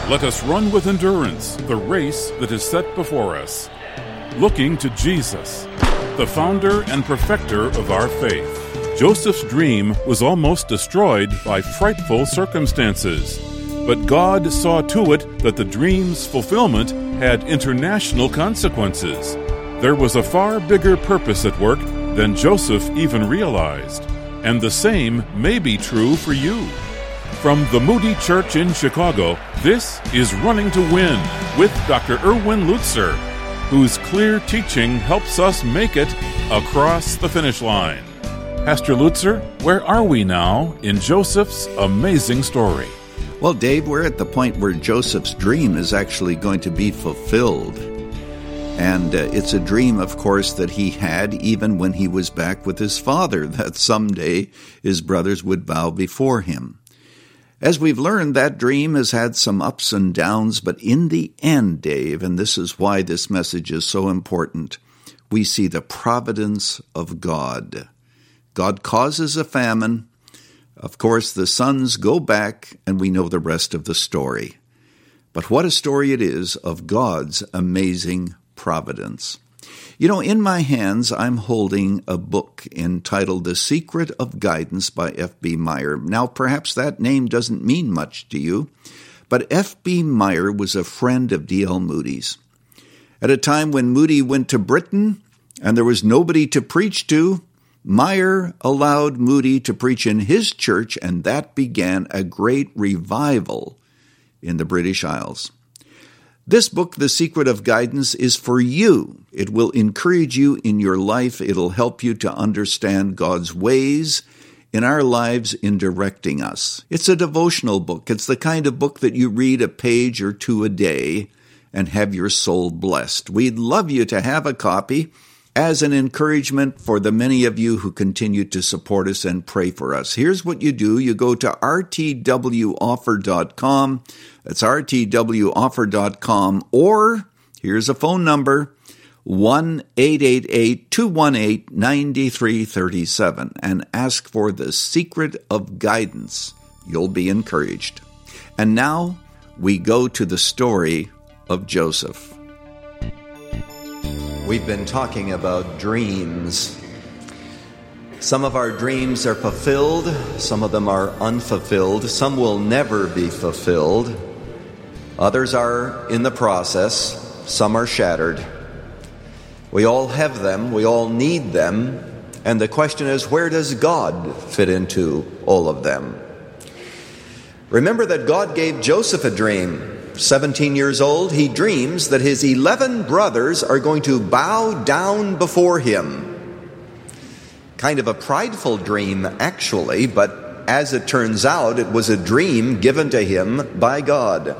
Let us run with endurance the race that is set before us, looking to Jesus, the founder and perfecter of our faith. Joseph's dream was almost destroyed by frightful circumstances, but God saw to it that the dream's fulfillment had international consequences. There was a far bigger purpose at work than Joseph even realized, and the same may be true for you. From the Moody Church in Chicago, this is Running to Win with Dr. Erwin Lutzer, whose clear teaching helps us make it across the finish line. Pastor Lutzer, where are we now in Joseph's amazing story? Well, Dave, we're at the point where Joseph's dream is actually going to be fulfilled. And it's a dream, of course, that he had even when he was back with his father, that someday his brothers would bow before him. As we've learned, that dream has had some ups and downs, but in the end, Dave, and this is why this message is so important, we see the providence of God. God causes a famine. Of course, the sons go back, and we know the rest of the story. But what a story it is of God's amazing providence. You know, in my hands, I'm holding a book entitled The Secret of Guidance by F.B. Meyer. Now, perhaps that name doesn't mean much to you, but F.B. Meyer was a friend of D.L. Moody's. At a time when Moody went to Britain and there was nobody to preach to, Meyer allowed Moody to preach in his church, and that began a great revival in the British Isles. This book, The Secret of Guidance, is for you. It will encourage you in your life. It'll help you to understand God's ways in our lives in directing us. It's a devotional book. It's the kind of book that you read a page or two a day and have your soul blessed. We'd love you to have a copy as an encouragement for the many of you who continue to support us and pray for us. Here's what you do. You go to rtwoffer.com. That's rtwoffer.com. Or here's a phone number, 1-888-218-9337, and ask for The Secret of Guidance. You'll be encouraged. And now we go to the story of Joseph. We've been talking about dreams. Some of our dreams are fulfilled, some of them are unfulfilled, some will never be fulfilled. Others are in the process, some are shattered. We all have them, we all need them, and the question is, where does God fit into all of them? Remember that God gave Joseph a dream. 17 years old, he dreams that his 11 brothers are going to bow down before him. Kind of a prideful dream, actually, but as it turns out, it was a dream given to him by God.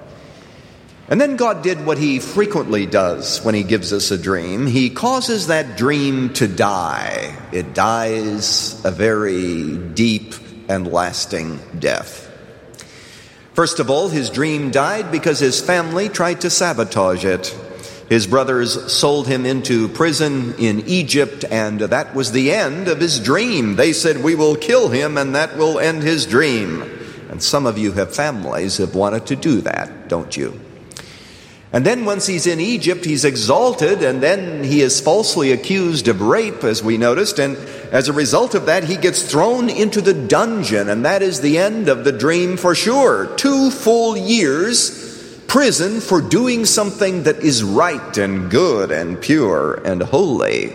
And then God did what he frequently does when he gives us a dream. He causes that dream to die. It dies a very deep and lasting death. First of all, his dream died because his family tried to sabotage it. His brothers sold him into prison in Egypt, and that was the end of his dream. They said, "We will kill him, and that will end his dream." And some of you have families who have wanted to do that, don't you? And then once he's in Egypt, he's exalted, and then he is falsely accused of rape, as we noticed, and as a result of that, he gets thrown into the dungeon, and that is the end of the dream for sure. 2 full years prison for doing something that is right and good and pure and holy.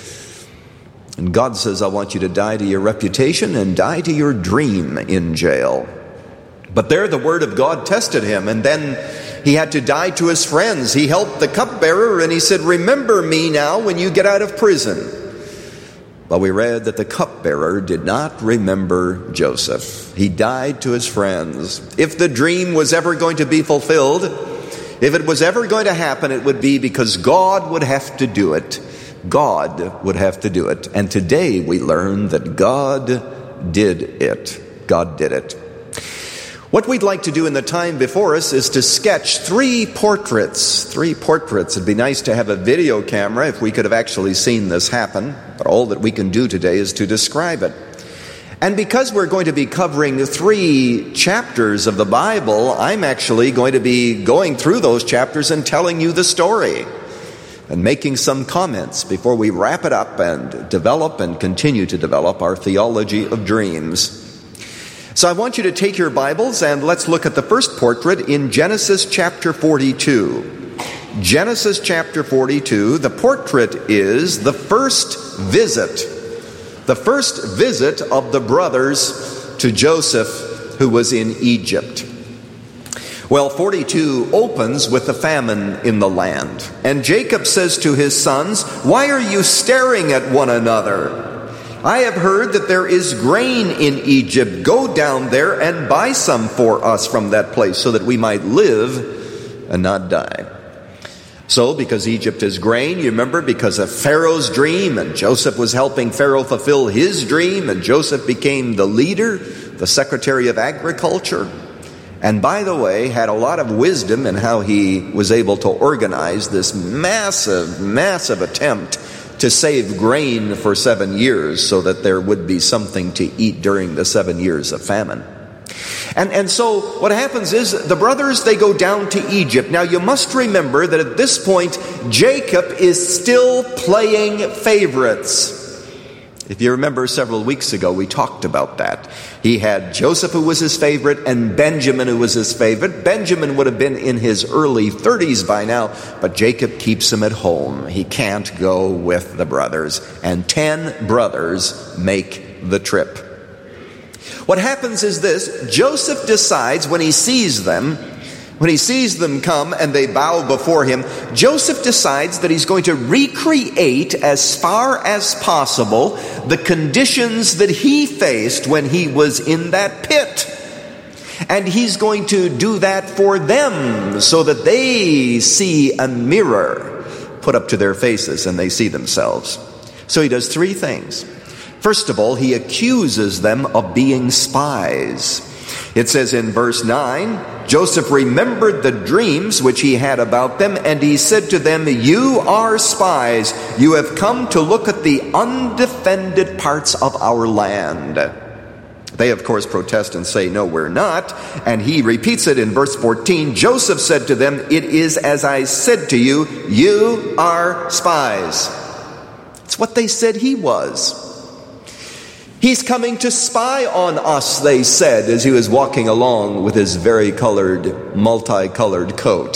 And God says, I want you to die to your reputation and die to your dream in jail. But there the word of God tested him, and then he had to die to his friends. He helped the cupbearer, and he said, "Remember me now when you get out of prison." But we read that the cupbearer did not remember Joseph. He died to his friends. If the dream was ever going to be fulfilled, if it was ever going to happen, it would be because God would have to do it. God would have to do it. And today we learn that God did it. God did it. What we'd like to do in the time before us is to sketch 3 portraits. 3 portraits. It'd be nice to have a video camera if we could have actually seen this happen. But all that we can do today is to describe it. And because we're going to be covering 3 chapters of the Bible, I'm actually going to be going through those chapters and telling you the story and making some comments before we wrap it up and develop and continue to develop our theology of dreams. So I want you to take your Bibles and let's look at the first portrait in Genesis chapter 42. Genesis chapter 42, the portrait is the first visit of the brothers to Joseph, who was in Egypt. Well, 42 opens with a famine in the land. And Jacob says to his sons, "Why are you staring at one another? I have heard that there is grain in Egypt. Go down there and buy some for us from that place so that we might live and not die." So, because Egypt is grain, you remember, because of Pharaoh's dream, and Joseph was helping Pharaoh fulfill his dream, and Joseph became the leader, the Secretary of Agriculture, and by the way, had a lot of wisdom in how he was able to organize this massive attempt to save grain for 7 years so that there would be something to eat during the 7 years of famine. And so what happens is the brothers, they go down to Egypt. Now you must remember that at this point, Jacob is still playing favorites. If you remember several weeks ago, we talked about that. He had Joseph, who was his favorite, and Benjamin, who was his favorite. Benjamin would have been in his early 30s by now, but Jacob keeps him at home. He can't go with the brothers. And 10 brothers make the trip. What happens is this: Joseph decides when he sees them come and they bow before him, Joseph decides that he's going to recreate as far as possible the conditions that he faced when he was in that pit. And he's going to do that for them so that they see a mirror put up to their faces and they see themselves. So he does 3 things. First of all, he accuses them of being spies. It says in verse 9, Joseph remembered the dreams which he had about them, and he said to them, "You are spies. You have come to look at the undefended parts of our land." They, of course, protest and say, "No, we're not." And he repeats it in verse 14. Joseph said to them, "It is as I said to you, you are spies." It's what they said he was. "He's coming to spy on us," they said, as he was walking along with his multicolored coat.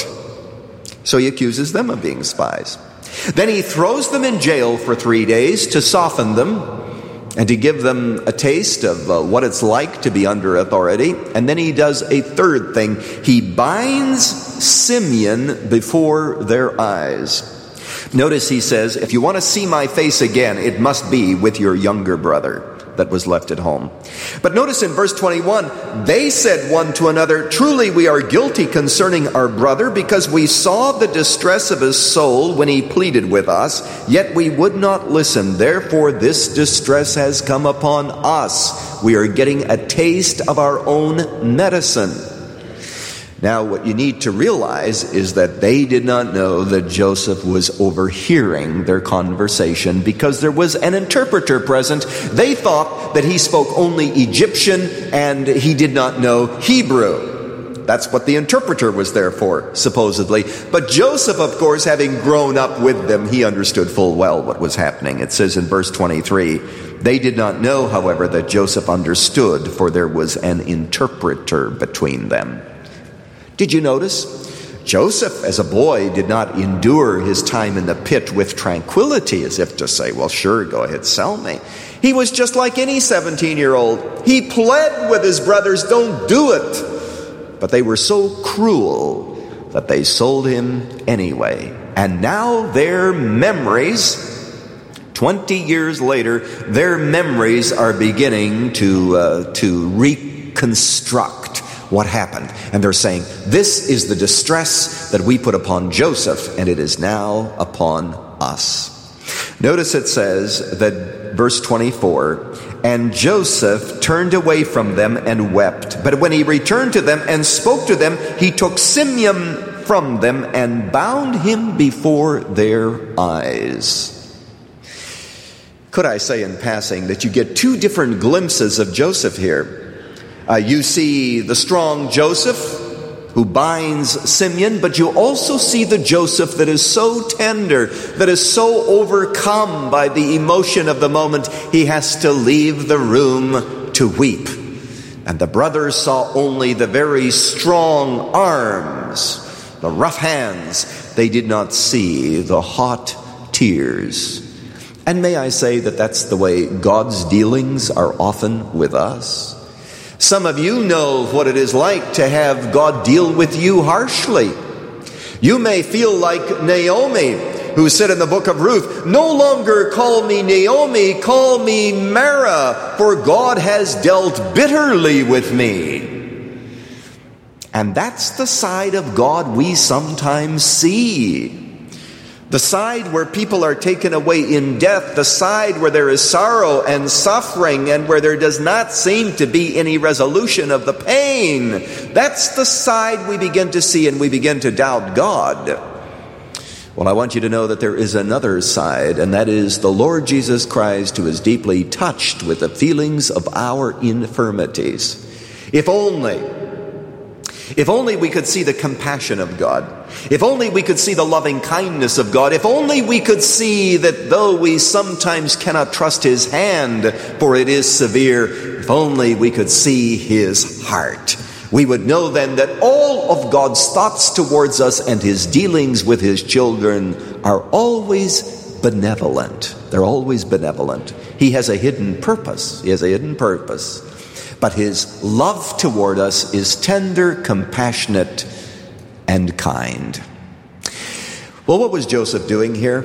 So he accuses them of being spies. Then he throws them in jail for 3 days to soften them and to give them a taste of what it's like to be under authority. And then he does a third thing. He binds Simeon before their eyes. Notice he says, "If you want to see my face again, it must be with your younger brother that was left at home." But notice in verse 21, they said one to another, "Truly we are guilty concerning our brother, because we saw the distress of his soul when he pleaded with us, yet we would not listen. Therefore this distress has come upon us. We are getting a taste of our own medicine." Now, what you need to realize is that they did not know that Joseph was overhearing their conversation because there was an interpreter present. They thought that he spoke only Egyptian and he did not know Hebrew. That's what the interpreter was there for, supposedly. But Joseph, of course, having grown up with them, he understood full well what was happening. It says in verse 23, they did not know, however, that Joseph understood, for there was an interpreter between them. Did you notice? Joseph, as a boy, did not endure his time in the pit with tranquility, as if to say, "Well, sure, go ahead, sell me." He was just like any 17-year-old. He pled with his brothers, "Don't do it." But they were so cruel that they sold him anyway. And now their memories, 20 years later, their memories are beginning to reconstruct what happened. And they're saying, "This is the distress that we put upon Joseph, and it is now upon us." Notice it says that verse 24, "And Joseph turned away from them and wept. But when he returned to them and spoke to them, he took Simeon from them and bound him before their eyes." Could I say in passing that you get two different glimpses of Joseph here? You see the strong Joseph who binds Simeon, but you also see the Joseph that is so tender, that is so overcome by the emotion of the moment, he has to leave the room to weep. And the brothers saw only the very strong arms, the rough hands. They did not see the hot tears. And may I say that that's the way God's dealings are often with us. Some of you know what it is like to have God deal with you harshly. You may feel like Naomi, who said in the book of Ruth, "No longer call me Naomi, call me Mara, for God has dealt bitterly with me." And that's the side of God we sometimes see. The side where people are taken away in death, the side where there is sorrow and suffering and where there does not seem to be any resolution of the pain. That's the side we begin to see, and we begin to doubt God. Well, I want you to know that there is another side, and that is the Lord Jesus Christ, who is deeply touched with the feelings of our infirmities. If only we could see the compassion of God. If only we could see the loving kindness of God. If only we could see that though we sometimes cannot trust his hand, for it is severe, if only we could see his heart, we would know then that all of God's thoughts towards us and his dealings with his children are always benevolent. They're always benevolent. He has a hidden purpose. He has a hidden purpose. But his love toward us is tender, compassionate, and kind. Well, what was Joseph doing here?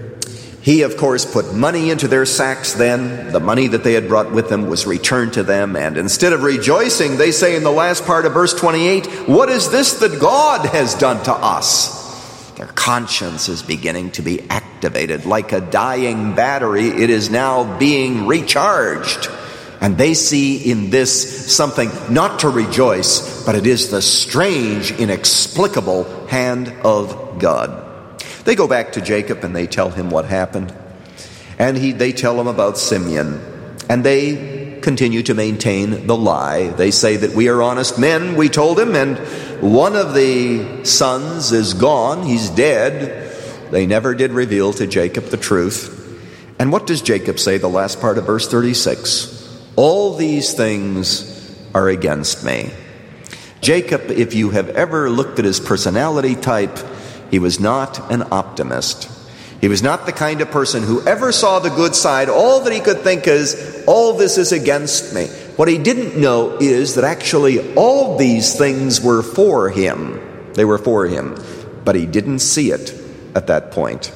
He, of course, put money into their sacks then. The money that they had brought with them was returned to them. And instead of rejoicing, they say in the last part of verse 28, "What is this that God has done to us?" Their conscience is beginning to be activated. Like a dying battery, it is now being recharged. And they see in this something not to rejoice, but it is the strange, inexplicable hand of God. They go back to Jacob and they tell him what happened. And they tell him about Simeon. And they continue to maintain the lie. They say that we are honest men, we told him, and one of the sons is gone, he's dead. They never did reveal to Jacob the truth. And what does Jacob say, the last part of verse 36? "All these things are against me." Jacob, if you have ever looked at his personality type, he was not an optimist. He was not the kind of person who ever saw the good side. All that he could think is, all this is against me. What he didn't know is that actually all these things were for him. They were for him. But he didn't see it at that point.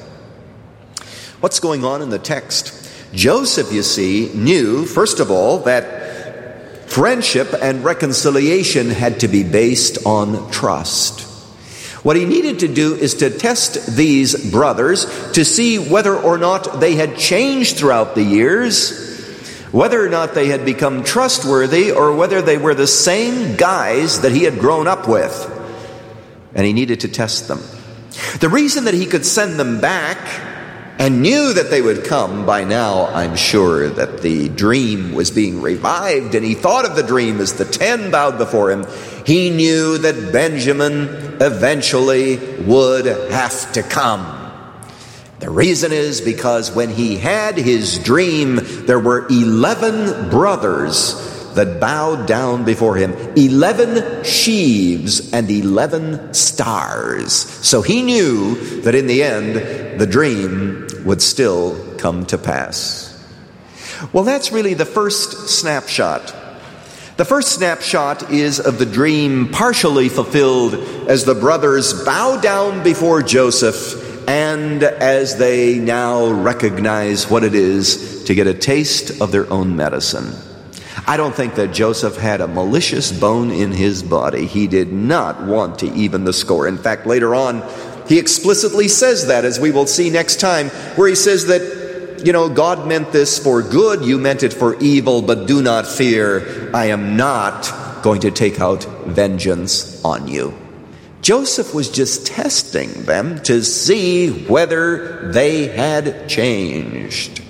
What's going on in the text? Joseph, you see, knew, first of all, that friendship and reconciliation had to be based on trust. What he needed to do is to test these brothers to see whether or not they had changed throughout the years, whether or not they had become trustworthy, or whether they were the same guys that he had grown up with. And he needed to test them. The reason that he could send them back and knew that they would come, by now I'm sure that the dream was being revived, and he thought of the dream as the 10 bowed before him. He knew that Benjamin eventually would have to come. The reason is because when he had his dream, there were 11 brothers that bowed down before him. 11 sheaves and 11 stars. So he knew that in the end, the dream would still come to pass. Well, that's really the first snapshot. The first snapshot is of the dream partially fulfilled as the brothers bow down before Joseph, and as they now recognize what it is to get a taste of their own medicine. I don't think that Joseph had a malicious bone in his body. He did not want to even the score. In fact, later on, he explicitly says that, as we will see next time, where he says that, God meant this for good, you meant it for evil, but do not fear. I am not going to take out vengeance on you. Joseph was just testing them to see whether they had changed.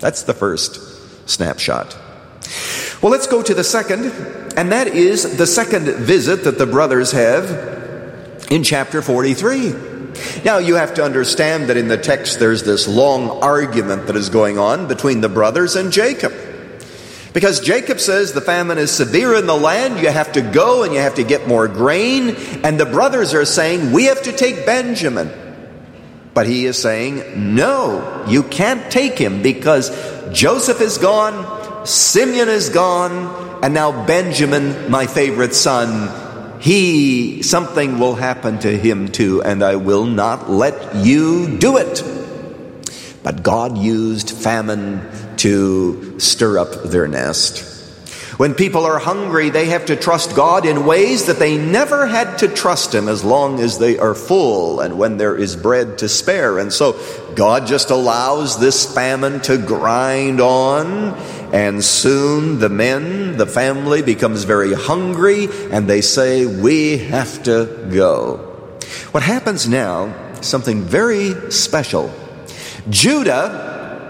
That's the first snapshot. Well, let's go to the second, and that is the second visit that the brothers have in chapter 43. Now, you have to understand that in the text there's this long argument that is going on between the brothers and Jacob. Because Jacob says the famine is severe in the land, you have to go and you have to get more grain. And the brothers are saying, we have to take Benjamin. But he is saying, no, you can't take him because Joseph is gone, Simeon is gone, and now Benjamin, my favorite son, something will happen to him too, and I will not let you do it. But God used famine to stir up their nest. When people are hungry, they have to trust God in ways that they never had to trust Him as long as they are full and when there is bread to spare. And so God just allows this famine to grind on, and soon the family becomes very hungry, and they say, we have to go. What happens now, something very special. Judah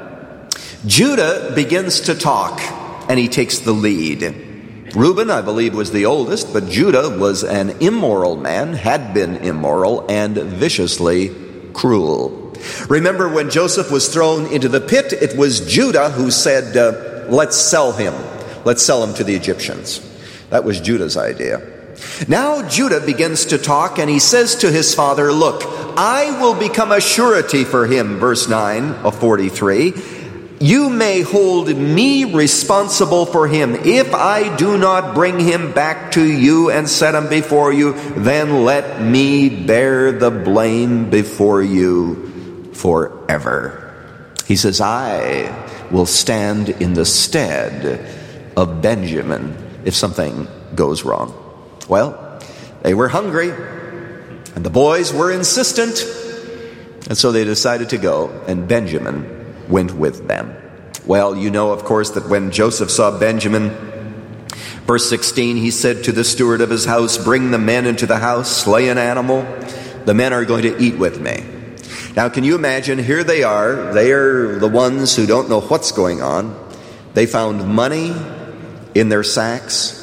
begins to talk, and he takes the lead. Reuben, I believe, was the oldest, but Judah was an immoral man, had been immoral, and viciously cruel. Remember when Joseph was thrown into the pit, it was Judah who said, let's sell him. Let's sell him to the Egyptians. That was Judah's idea. Now Judah begins to talk, and he says to his father, look, I will become a surety for him, verse 9 of 43. You may hold me responsible for him. If I do not bring him back to you and set him before you, then let me bear the blame before you forever. He says, I will stand in the stead of Benjamin if something goes wrong. Well, they were hungry, and the boys were insistent, and so they decided to go, and Benjamin went with them. Well, you know, of course, that when Joseph saw Benjamin, verse 16, he said to the steward of his house, bring the men into the house, slay an animal. The men are going to eat with me. Now, can you imagine? Here they are. They are the ones who don't know what's going on. They found money in their sacks.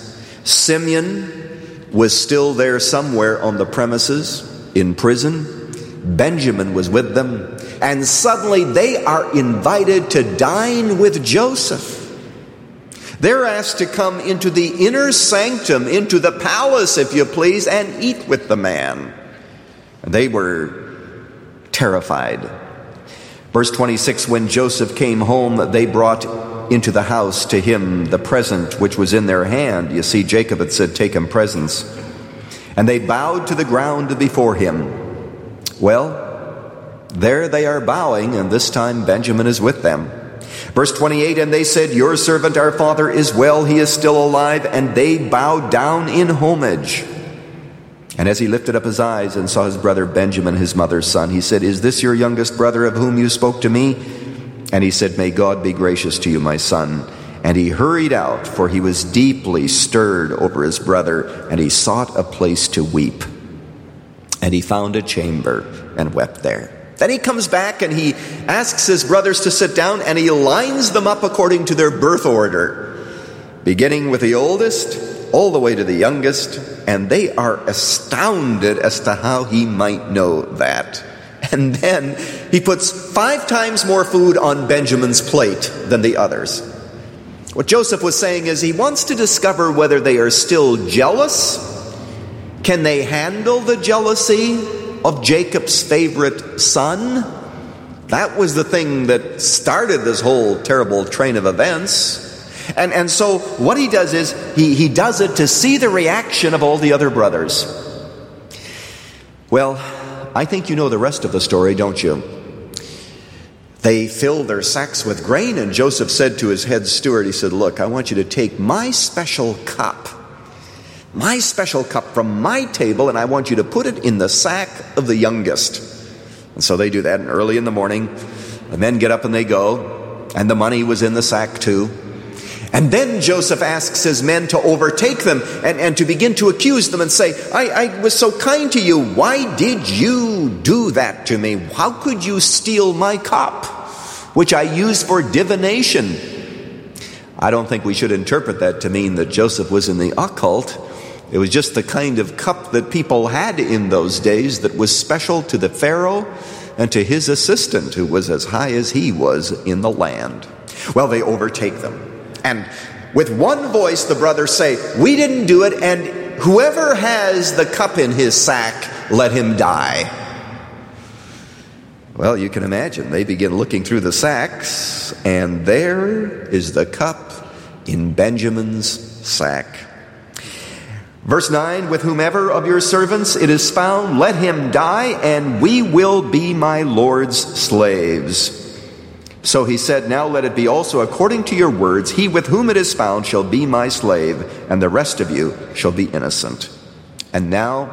Simeon was still there somewhere on the premises in prison. Benjamin was with them. And suddenly they are invited to dine with Joseph. They're asked to come into the inner sanctum, into the palace, if you please, and eat with the man. They were terrified. Verse 26, when Joseph came home, they brought into the house to him the present which was in their hand. You see, Jacob had said, take him presents. And they bowed to the ground before him. Well, there they are bowing, and this time Benjamin is with them. Verse 28, and they said, your servant our father is well, he is still alive. And they bowed down in homage. And as he lifted up his eyes and saw his brother Benjamin, his mother's son, he said, is this your youngest brother of whom you spoke to me? And he said, may God be gracious to you, my son. And he hurried out, for he was deeply stirred over his brother, and he sought a place to weep. And he found a chamber and wept there. Then he comes back and he asks his brothers to sit down, and he lines them up according to their birth order, beginning with the oldest all the way to the youngest, and they are astounded as to how he might know that. And then he puts 5 times more food on Benjamin's plate than the others. What Joseph was saying is he wants to discover whether they are still jealous. Can they handle the jealousy of Jacob's favorite son? That was the thing that started this whole terrible train of events. And so what he does is he does it to see the reaction of all the other brothers. Well, I think you know the rest of the story, don't you? They filled their sacks with grain, and Joseph said to his head steward, he said, look, I want you to take my special cup from my table, and I want you to put it in the sack of the youngest. And so they do that, and early in the morning, the men get up and they go, and the money was in the sack too. And then Joseph asks his men to overtake them and to begin to accuse them and say, I was so kind to you. Why did you do that to me? How could you steal my cup? which I use for divination. I don't think we should interpret that to mean that Joseph was in the occult. It was just the kind of cup that people had in those days that was special to the Pharaoh and to his assistant, who was as high as he was in the land. Well, they overtake them. And with one voice, the brothers say, "We didn't do it, and whoever has the cup in his sack, let him die." Well, you can imagine. They begin looking through the sacks, and there is the cup in Benjamin's sack. Verse 9, "With whomever of your servants it is found, let him die, and we will be my Lord's slaves." So he said, "Now let it be also according to your words. He with whom it is found shall be my slave, and the rest of you shall be innocent." And now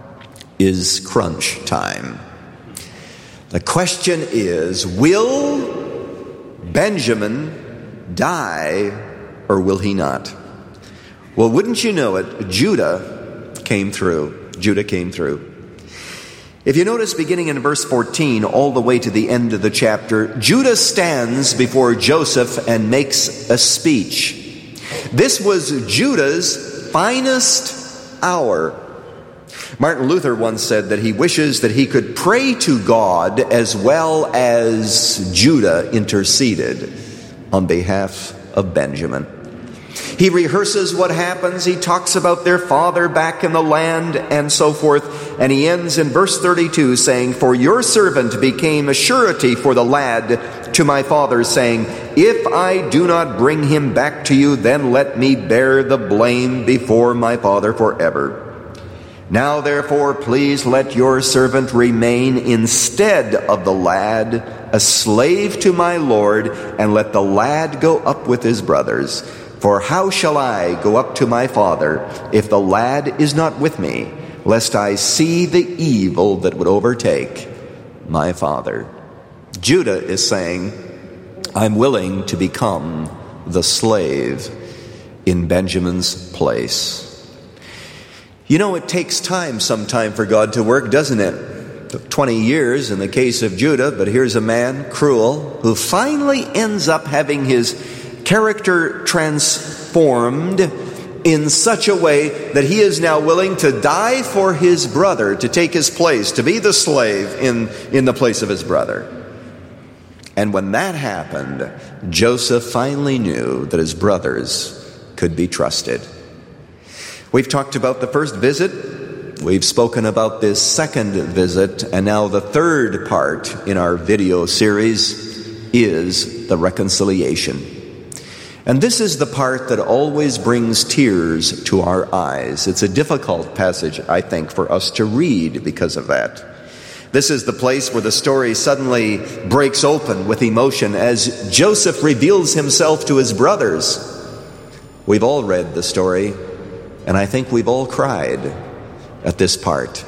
is crunch time. The question is, will Benjamin die or will he not? Well, wouldn't you know it, Judah came through. Judah came through. If you notice, beginning in verse 14, all the way to the end of the chapter, Judah stands before Joseph and makes a speech. This was Judah's finest hour. Martin Luther once said that he wishes that he could pray to God as well as Judah interceded on behalf of Benjamin. He rehearses what happens. He talks about their father back in the land and so forth. And he ends in verse 32 saying, "For your servant became a surety for the lad to my father, saying, if I do not bring him back to you, then let me bear the blame before my father forever. Now therefore, please let your servant remain instead of the lad, a slave to my Lord, and let the lad go up with his brothers. For how shall I go up to my father if the lad is not with me, lest I see the evil that would overtake my father?" Judah is saying, I'm willing to become the slave in Benjamin's place. You know, it takes time sometime for God to work, doesn't it? 20 years in the case of Judah, but here's a man, cruel, who finally ends up having his character transformed in such a way that he is now willing to die for his brother, to take his place, to be the slave in the place of his brother. And when that happened, Joseph finally knew that his brothers could be trusted. We've talked about the first visit. We've spoken about this second visit. And now the third part in our video series is the reconciliation. And this is the part that always brings tears to our eyes. It's a difficult passage, I think, for us to read because of that. This is the place where the story suddenly breaks open with emotion as Joseph reveals himself to his brothers. We've all read the story, and I think we've all cried at this part.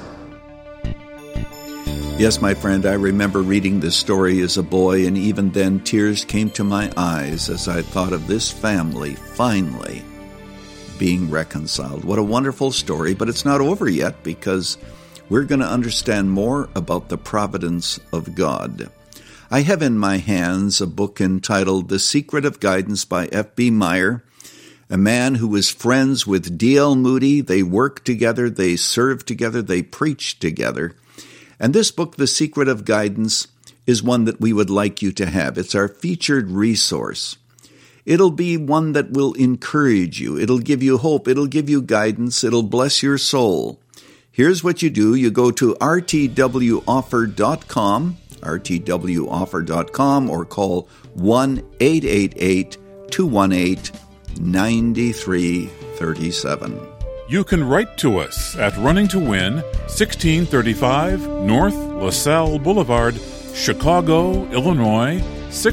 Yes, my friend, I remember reading this story as a boy, and even then tears came to my eyes as I thought of this family finally being reconciled. What a wonderful story, but it's not over yet because we're going to understand more about the providence of God. I have in my hands a book entitled The Secret of Guidance by F.B. Meyer, a man who was friends with D.L. Moody. They worked together, they served together, they preached together. And this book, The Secret of Guidance, is one that we would like you to have. It's our featured resource. It'll be one that will encourage you. It'll give you hope. It'll give you guidance. It'll bless your soul. Here's what you do. You go to rtwoffer.com, rtwoffer.com, or call 1-888-218-9337. You can write to us at Running to Win, 1635 North LaSalle Boulevard, Chicago, Illinois,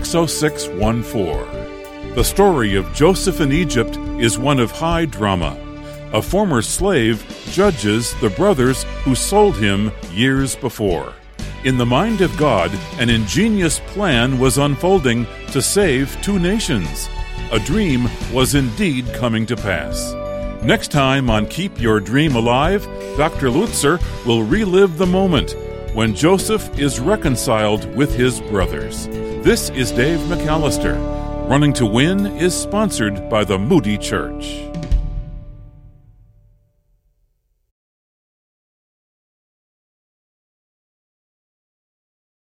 60614. The story of Joseph in Egypt is one of high drama. A former slave judges the brothers who sold him years before. In the mind of God, an ingenious plan was unfolding to save two nations. A dream was indeed coming to pass. Next time on Keep Your Dream Alive, Dr. Lutzer will relive the moment when Joseph is reconciled with his brothers. This is Dave McAllister. Running to Win is sponsored by the Moody Church.